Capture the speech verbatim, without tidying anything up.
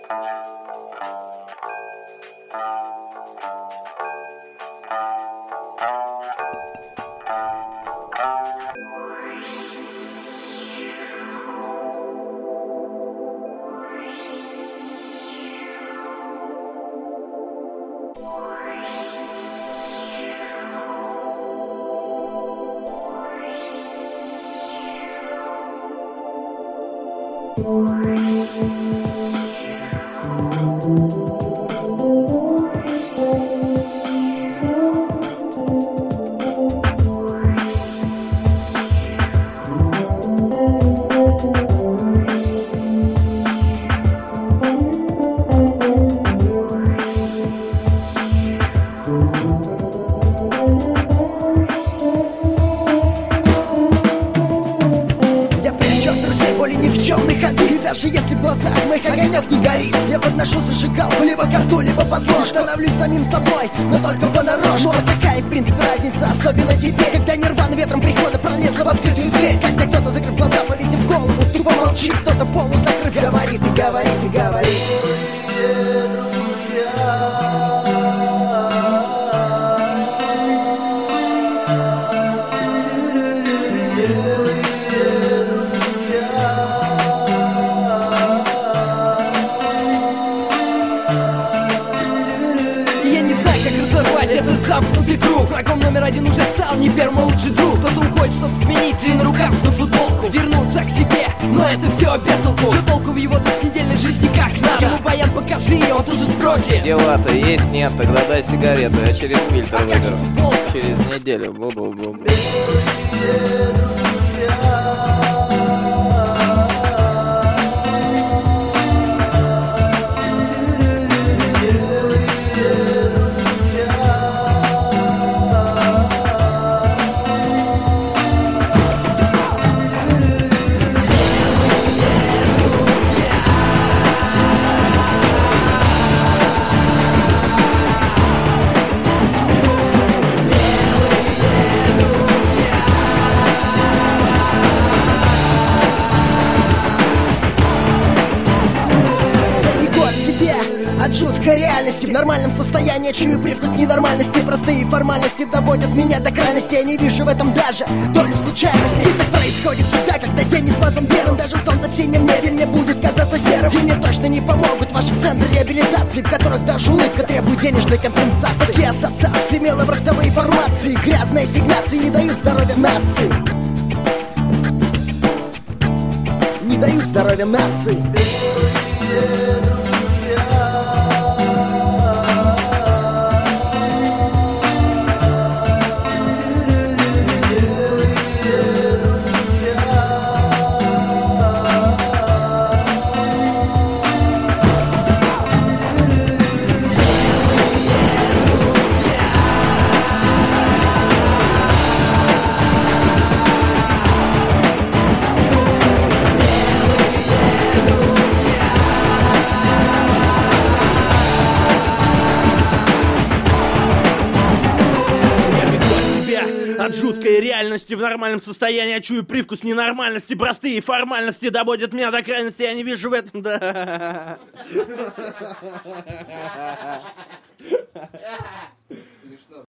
Даже если в глазах моих огонек не горит, я подношу зажигалку либо ко рту, либо под ложку. Становлюсь самим собой, но только понарошку. А какая в принципе разница, особенно теперь, когда нирвана ветром прихода пролезла в открытую дверь. Когда кто-то, закрыв глаза, повесив голову, тупо молчит, кто-то полузакрыв, говорит и говорит и говорит. Этот замкнутый круг. Врагом номер один уже стал не первый лучший друг. Кто-то уходит, чтобы сменить длинный рукав на футболку, вернуться к себе, но это все без толку. Что толку в его двухнедельной жизни как надо? Ему баян покажи, он тут же спросит: дела-то есть? Нет, тогда дай сигареты, я через фильтр а выберу. Через неделю, бу-бу-бу. От жуткой реальности в нормальном состоянии чую привкус ненормальности. Простые формальности доводят меня до крайности. Я не вижу в этом даже долю случайности. И так происходит всегда, когда день не спазом белым. Даже солнце в синем небе мне будет казаться серым. И мне точно не помогут ваши центры реабилитации, в которых даже улыбка требует денежной компенсации. Такие ассоциации, меловрахтовые формации, грязные ассигнации не дают здоровья нации. Не дают здоровья нации. От жуткой реальности в нормальном состоянии я чую привкус ненормальности. Простые формальности доводят меня до крайности. Я не вижу в этом, да. Смешно.